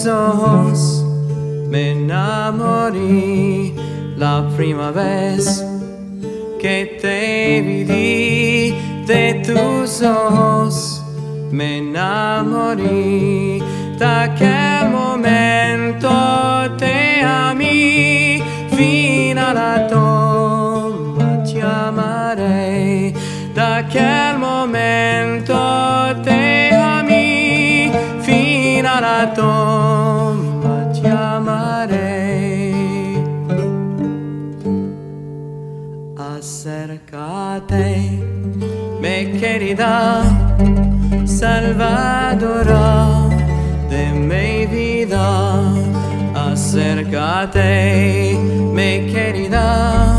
tus ojos me enamoré la primera vez que te vi. De tus ojos me enamoré, de aquel momento te amé, fino alla tomba ti amaré, de aquel momento te amé, fino alla tomba ti amaré. Acércate, mi querida salvadora de mi vida. Acércate, mi querida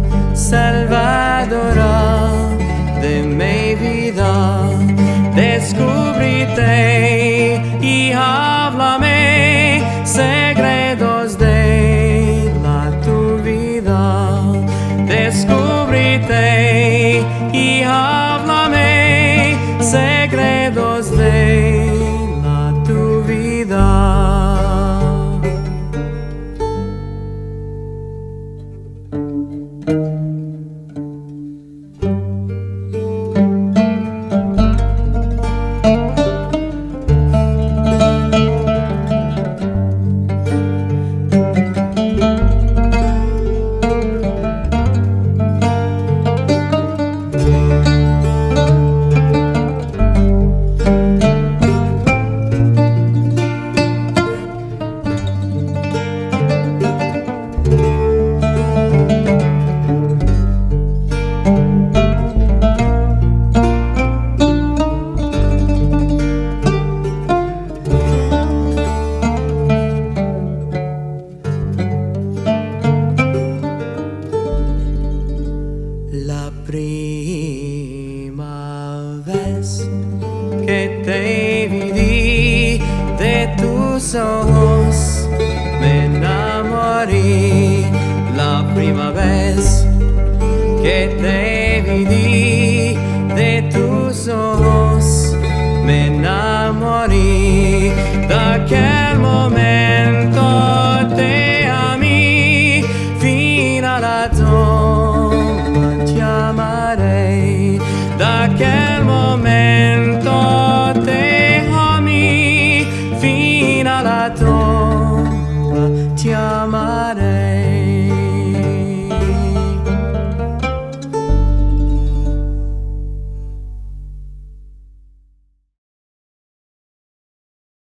salvadora de mi vida. Descúbrete, hija.